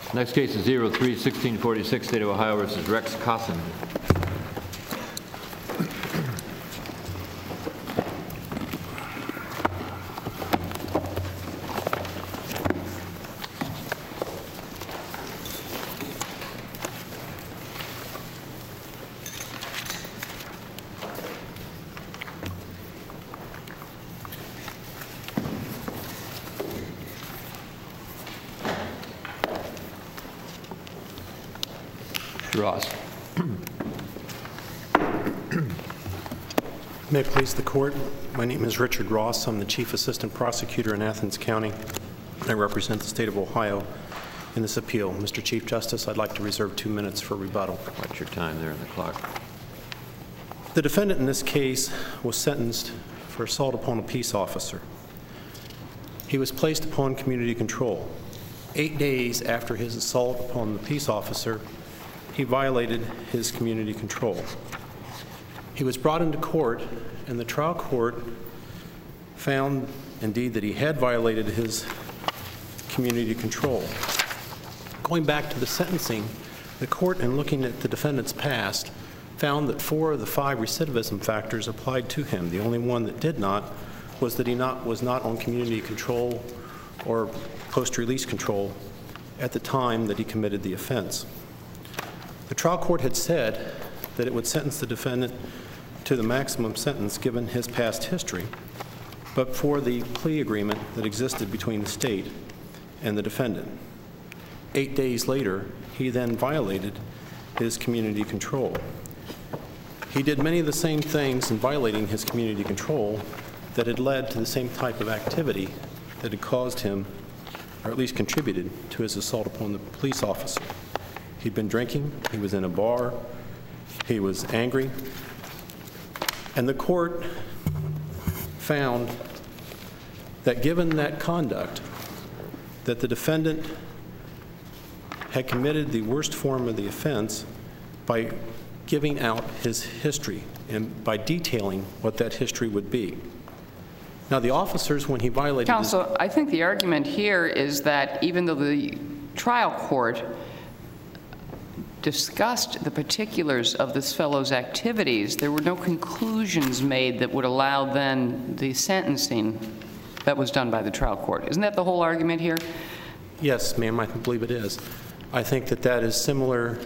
Next case is 03-1646, State of Ohio versus Rex Cosson. Ross. May it please the court, my name is Richard Ross. I'm the Chief Assistant Prosecutor in Athens County. I represent the state of Ohio in this appeal. Mr. Chief Justice, I'd like to reserve 2 minutes for rebuttal. Watch your time there on the clock. The defendant in this case was sentenced for assault upon a peace officer. He was placed upon community control. 8 days after his assault upon the peace officer, he violated his community control. He was brought into court, and the trial court found, indeed, that he had violated his community control. Going back to the sentencing, the court, in looking at the defendant's past, found that 4 of the 5 recidivism factors applied to him. The only one that did not was that he was not on community control or post-release control at the time that he committed the offense. The trial court had said that it would sentence the defendant to the maximum sentence given his past history, but for the plea agreement that existed between the state and the defendant. 8 days later, he then violated his community control. He did many of the same things in violating his community control that had led to the same type of activity that had caused him, or at least contributed to his assault upon the police officer. He'd been drinking, he was in a bar, he was angry, and the court found that given that conduct, that the defendant had committed the worst form of the offense by giving out his history and by detailing what that history would be. Now, the officers, when he violated Counsel, I think the argument here is that even though the trial court discussed the particulars of this fellow's activities, there were no conclusions made that would allow then the sentencing that was done by the trial court. Isn't that the whole argument here? Yes, ma'am, I believe it is. I think that that is similar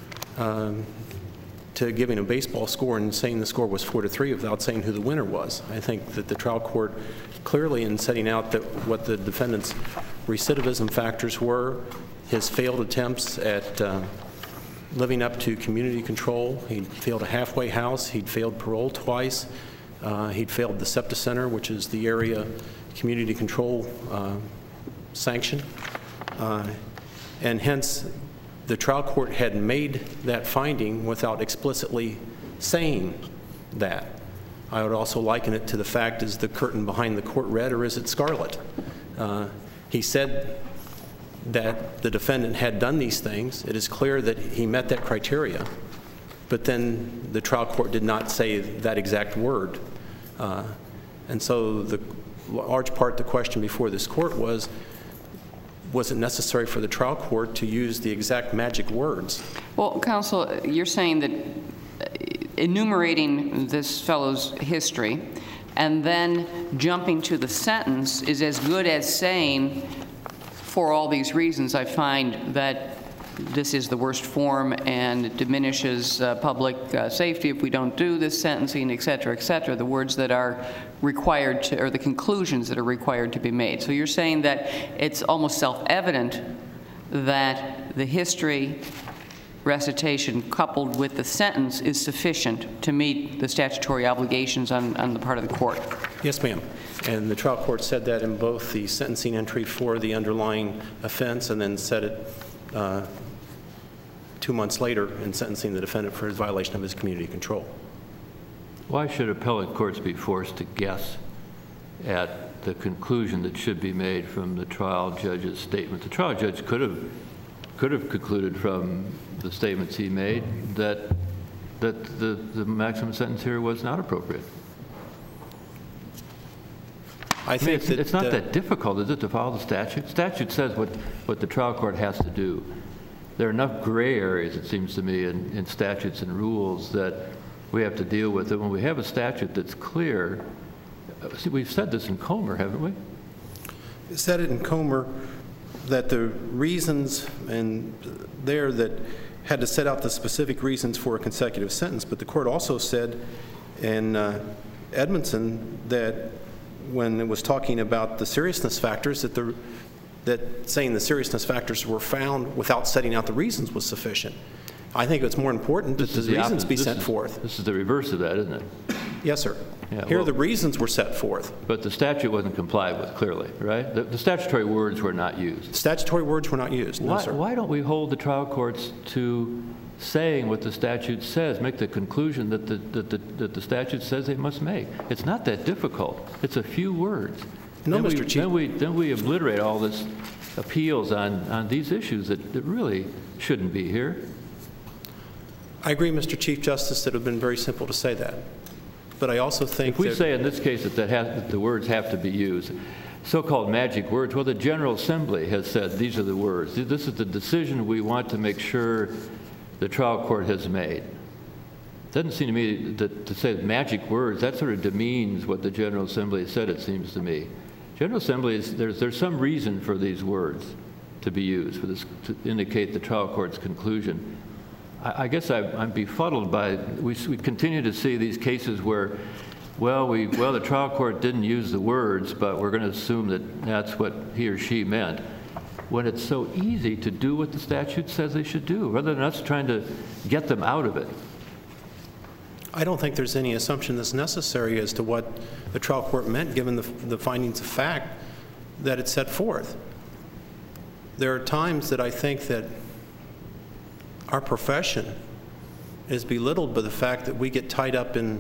to giving a baseball score and saying the score was 4-3 without saying who the winner was. I think that the trial court clearly, in setting out that what the defendant's recidivism factors were, his failed attempts at living up to community control. He'd failed a halfway house. He'd failed parole twice. He'd failed the SEPTA Center, which is the area community control sanction. And hence, the trial court had made that finding without explicitly saying that. I would also liken it to the fact, is the curtain behind the court red or is it scarlet? He said that the defendant had done these things. It is clear that he met that criteria, but then the trial court did not say that exact word. And so the large part the question before this court was it necessary for the trial court to use the exact magic words? Well, counsel, you're saying that enumerating this fellow's history and then jumping to the sentence is as good as saying, for all these reasons, I find that this is the worst form and it diminishes public safety if we don't do this sentencing, et cetera, the words that are required to, or the conclusions that are required to be made. So you're saying that it's almost self-evident that the history recitation coupled with the sentence is sufficient to meet the statutory obligations on the part of the court? Yes, ma'am. And the trial court said that in both the sentencing entry for the underlying offense and then said it 2 months later in sentencing the defendant for his violation of his community control. Why should appellate courts be forced to guess at the conclusion that should be made from the trial judge's statement? The trial judge could have concluded from the statements he made that the maximum sentence here was not appropriate. I think that it's not that difficult, is it, to follow the statute? Statute says what the trial court has to do. There are enough gray areas, it seems to me, in statutes and rules that we have to deal with. And when we have a statute that's clear, see, we've said this in Comer, haven't we? Said it in Comer that the reasons and there that had to set out the specific reasons for a consecutive sentence, but the court also said in Edmondson that when it was talking about the seriousness factors, that saying the seriousness factors were found without setting out the reasons was sufficient. I think it's more important that the reasons be set forth. This is the reverse of that, isn't it? Yes, sir. Yeah, Here well, the reasons were set forth. But the statute wasn't complied with, clearly, right? The statutory words were not used. Statutory words were not used, no, sir. Why don't we hold the trial courts to saying what the statute says, make the conclusion that the statute says they must make? It's not that difficult. It's a few words. No, Mr. Chief. Then we obliterate all this appeals on these issues that really shouldn't be here. I agree, Mr. Chief Justice, that it would have been very simple to say that. But I also think If we that say in this case that the words have to be used, so-called magic words, well, the General Assembly has said these are the words. This is the decision we want to make sure the trial court has made. It doesn't seem to me that to say magic words, that sort of demeans what the General Assembly said, it seems to me. General Assembly, there's some reason for these words to be used, for this to indicate the trial court's conclusion. I guess I'm befuddled by, we continue to see these cases where, well, the trial court didn't use the words, but we're going to assume that that's what he or she meant, when it's so easy to do what the statute says they should do, rather than us trying to get them out of it. I don't think there's any assumption that's necessary as to what the trial court meant, given the findings of fact that it set forth. There are times that I think that our profession is belittled by the fact that we get tied up in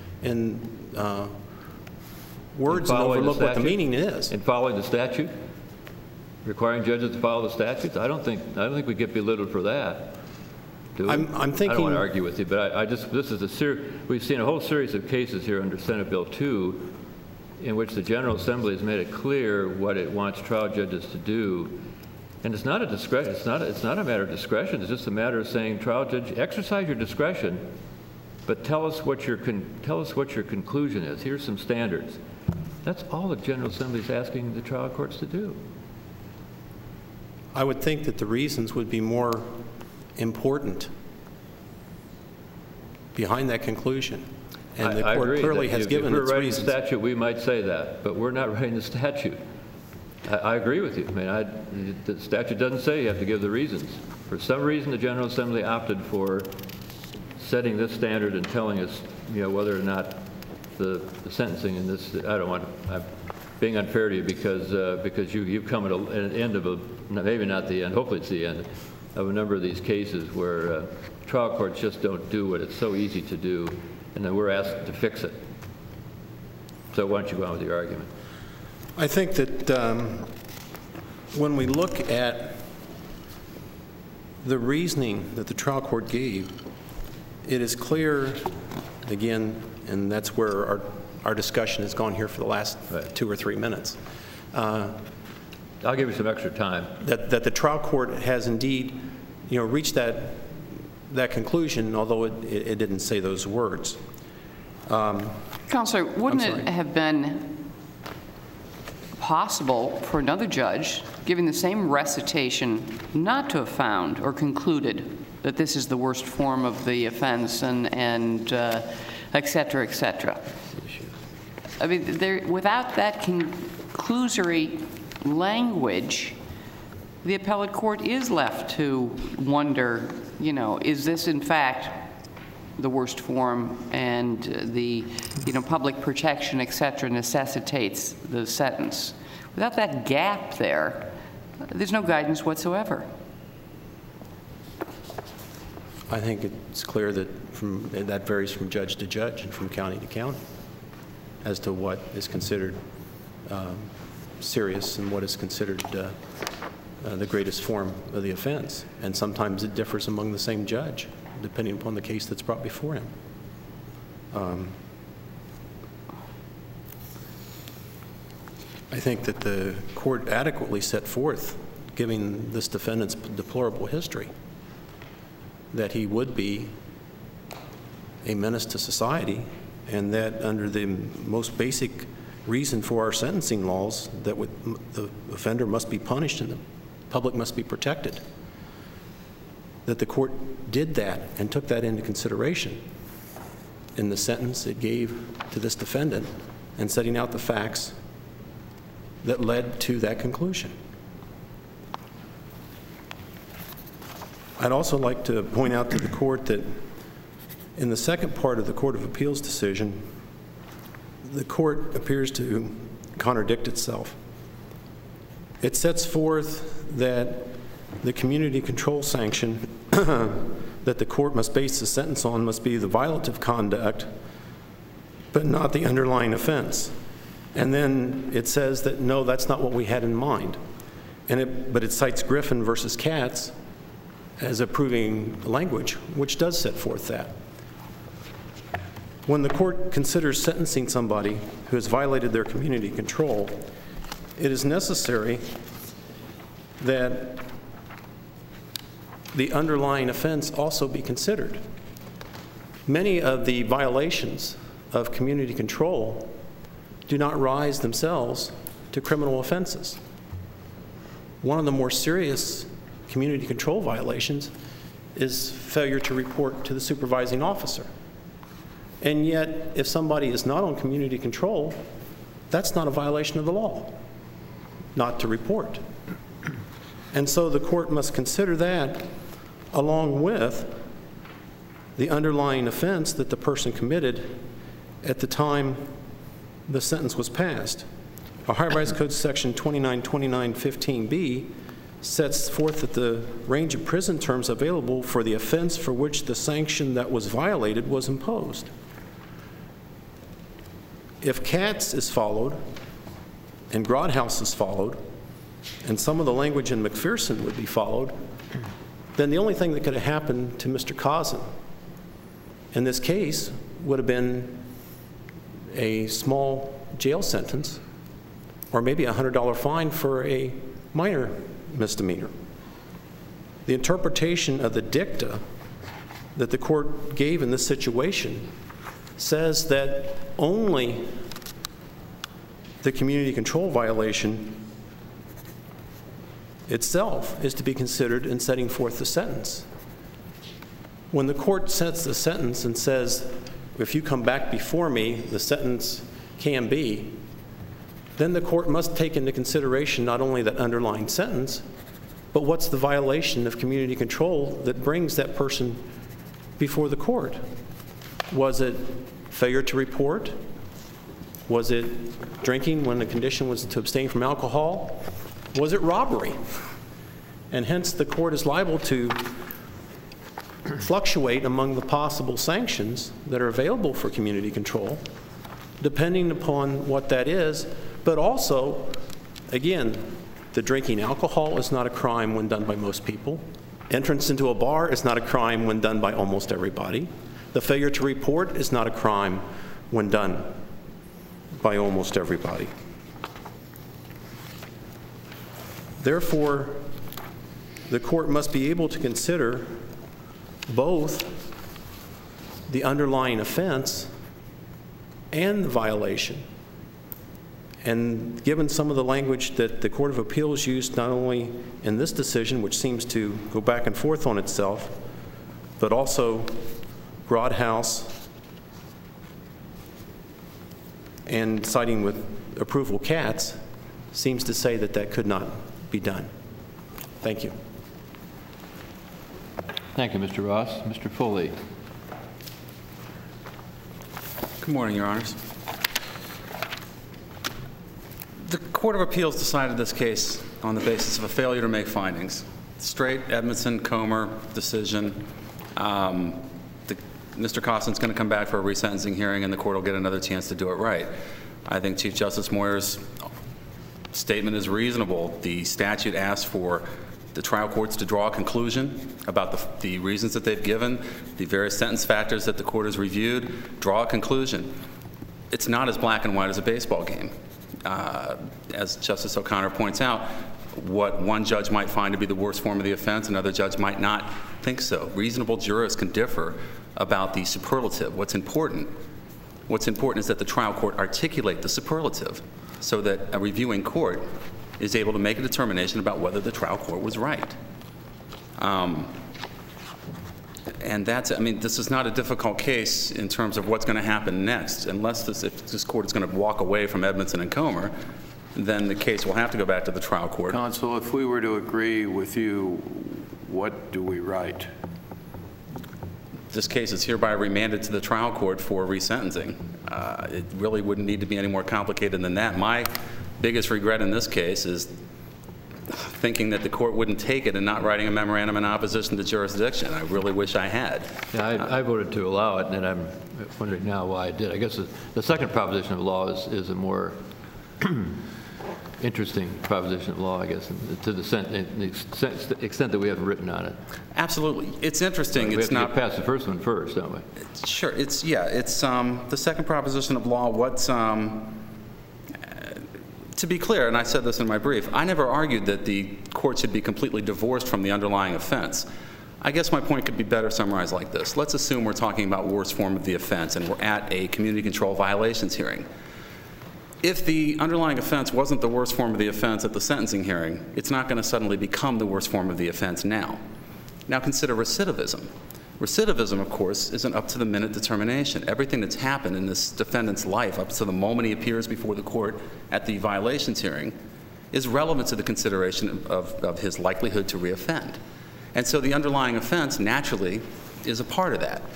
words and overlook what the meaning is. In following the statute? Requiring judges to follow the statutes? I don't think we get belittled for that. Do we? I'm thinking. I don't want to argue with you, but this is we've seen a whole series of cases here under Senate Bill 2 in which the General Assembly has made it clear what it wants trial judges to do. And it's not a discretion. It's not a matter of discretion. It's just a matter of saying, trial judge, exercise your discretion, but tell us what your conclusion is. Here's some standards. That's all the General Assembly is asking the trial courts to do. I would think that the reasons would be more important behind that conclusion. And the court clearly has given its reasons. If we're writing the statute, we might say that, but we're not writing the statute. I agree with you. I mean, the statute doesn't say you have to give the reasons. For some reason, the General Assembly opted for setting this standard and telling us, whether or not the sentencing in this. I'm being unfair to you because you've come at an end of maybe not the end. Hopefully, it's the end of a number of these cases where trial courts just don't do what it's so easy to do, and then we're asked to fix it. So why don't you go on with your argument? I think that when we look at the reasoning that the trial court gave, it is clear, again, and that's where our discussion has gone here for the last 2 or 3 minutes. I'll give you some extra time. That the trial court has indeed, reached that conclusion, although it didn't say those words. Counselor, wouldn't it have been possible for another judge, giving the same recitation, not to have found or concluded that this is the worst form of the offense and et cetera, et cetera? I mean, without that conclusory language, the appellate court is left to wonder, is this in fact the worst form, and the public protection, et cetera, necessitates the sentence. Without that gap there's no guidance whatsoever. I think it's clear that that varies from judge to judge and from county to county as to what is considered serious and what is considered the greatest form of the offense. And sometimes it differs among the same judge, depending upon the case that's brought before him. I think that the court adequately set forth, given this defendant's deplorable history, that he would be a menace to society, and that under the most basic reason for our sentencing laws, that the offender must be punished and the public must be protected, that the court did that and took that into consideration in the sentence it gave to this defendant and setting out the facts that led to that conclusion. I'd also like to point out to the court that in the second part of the Court of Appeals decision, the court appears to contradict itself. It sets forth that the community control sanction that the court must base the sentence on must be the violative conduct, but not the underlying offense. And then it says that, no, that's not what we had in mind. But it cites Griffin versus Katz as approving language, which does set forth that. When the court considers sentencing somebody who has violated their community control, it is necessary that the underlying offense also be considered. Many of the violations of community control do not rise themselves to criminal offenses. One of the more serious community control violations is failure to report to the supervising officer. And yet, if somebody is not on community control, that's not a violation of the law, not to report. And so the court must consider that along with the underlying offense that the person committed at the time the sentence was passed. Ohio Revised Code section 292915B sets forth that the range of prison terms available for the offense for which the sanction that was violated was imposed. If Katz is followed and Grodhouse is followed, and some of the language in McPherson would be followed, then the only thing that could have happened to Mr. Cousin in this case would have been a small jail sentence or maybe a $100 fine for a minor misdemeanor. The interpretation of the dicta that the court gave in this situation says that only the community control violation itself is to be considered in setting forth the sentence. When the court sets the sentence and says, if you come back before me, the sentence can be, then the court must take into consideration not only that underlying sentence, but what's the violation of community control that brings that person before the court. Was it failure to report? Was it drinking when the condition was to abstain from alcohol? Was it robbery? And hence the court is liable to fluctuate among the possible sanctions that are available for community control, depending upon what that is. But also, again, the drinking alcohol is not a crime when done by most people. Entrance into a bar is not a crime when done by almost everybody. The failure to report is not a crime when done by almost everybody. Therefore, the court must be able to consider both the underlying offense and the violation. And given some of the language that the Court of Appeals used not only in this decision, which seems to go back and forth on itself, but also Grodhouse and citing with approval Katz, seems to say that that could not be done. Thank you. Thank you, Mr. Ross. Mr. Foley. Good morning, Your Honors. The Court of Appeals decided this case on the basis of a failure to make findings. Straight Edmondson Comer decision. Mr. Costin's going to come back for a resentencing hearing, and the court will get another chance to do it right. I think Chief Justice Moyer's statement is reasonable. The statute asks for the trial courts to draw a conclusion about the reasons that they've given, the various sentence factors that the court has reviewed, draw a conclusion. It's not as black and white as a baseball game. as Justice O'Connor points out, what one judge might find to be the worst form of the offense, another judge might not think so. Reasonable jurists can differ about the superlative. What's important is that the trial court articulate the superlative so that a reviewing court is able to make a determination about whether the trial court was right. And that's, I mean, this is not a difficult case in terms of what's going to happen next. Unless if this court is going to walk away from Edmondson and Comer, then the case will have to go back to the trial court. Counsel, if we were to agree with you, what do we write? This case is hereby remanded to the trial court for resentencing. It really wouldn't need to be any more complicated than that. My biggest regret in this case is thinking that the court wouldn't take it and not writing a memorandum in opposition to jurisdiction. I really wish I had. Yeah, I voted to allow it, and I'm wondering now why I did. I guess the second proposition of law is a more interesting proposition of law, I guess, to the extent that we haven't written on it. Absolutely. It's interesting. We it's have to not get past the first one first, don't we? Sure. It's the second proposition of law. What's to be clear, and I said this in my brief, I never argued that the court should be completely divorced from the underlying offense. I guess my point could be better summarized like this. Let's assume we're talking about worst form of the offense and we're at a community control violations hearing. If the underlying offense wasn't the worst form of the offense at the sentencing hearing, it's not going to suddenly become the worst form of the offense now. Now consider recidivism. Recidivism, of course, is an up-to-the-minute determination. Everything that's happened in this defendant's life up to the moment he appears before the court at the violations hearing is relevant to the consideration of his likelihood to reoffend. And so the underlying offense, naturally, is a part of that.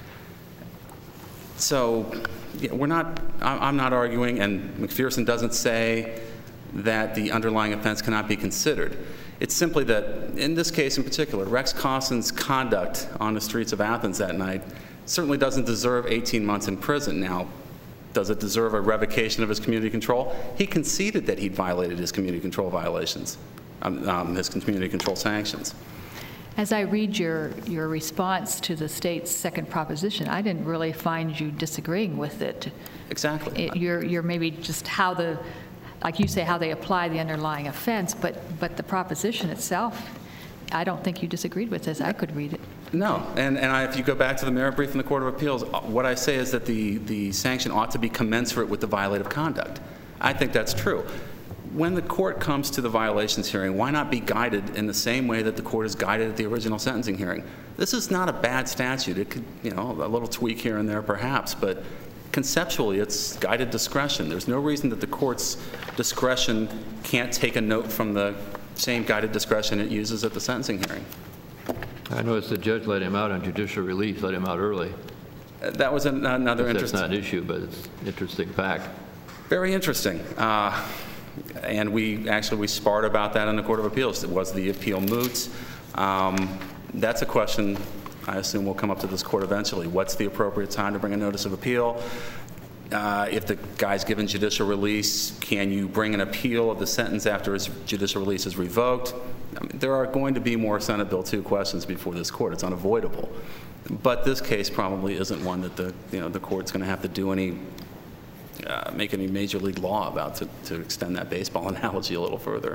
So yeah, I'm not arguing, and McPherson doesn't say that the underlying offense cannot be considered. It's simply that, in this case in particular, Rex Cawson's conduct on the streets of Athens that night certainly doesn't deserve 18 months in prison. Now, does it deserve a revocation of his community control? He conceded that he'd violated his community control violations, his community control sanctions. As I read your response to the state's second proposition, I didn't really find you disagreeing with it. Exactly. You're maybe just how like you say, how they apply the underlying offense, but the proposition itself, I don't think you disagreed with as I could read it. No, and if you go back to the merit brief in the Court of Appeals, what I say is that the sanction ought to be commensurate with the violative conduct. I think that's true. When the court comes to the violations hearing, why not be guided in the same way that the court is guided at the original sentencing hearing? This is not a bad statute. It could, a little tweak here and there perhaps, but conceptually, it's guided discretion. There's no reason that the court's discretion can't take a note from the same guided discretion it uses at the sentencing hearing. I noticed the judge let him out on judicial release, let him out early. That was another interesting... That's not an issue, but it's an interesting fact. Very interesting. And we sparred about that in the Court of Appeals. Was the appeal moot? That's a question I assume will come up to this court eventually. What's the appropriate time to bring a notice of appeal? If the guy's given judicial release, can you bring an appeal of the sentence after his judicial release is revoked? I mean, there are going to be more Senate Bill 2 questions before this court. It's unavoidable. But this case probably isn't one that the court's going to have to do make any major league law about to extend that baseball analogy a little further.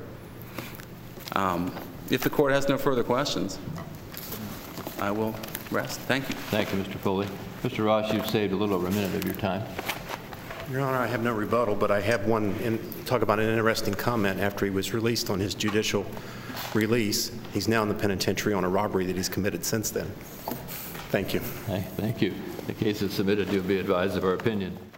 If the court has no further questions, I will rest. Thank you. Thank you, Mr. Foley. Mr. Ross, you've saved a little over a minute of your time. Your Honor, I have no rebuttal, but I have one, talk about an interesting comment after he was released on his judicial release. He's now in the penitentiary on a robbery that he's committed since then. Thank you. Thank you. The case is submitted. You'll be advised of our opinion.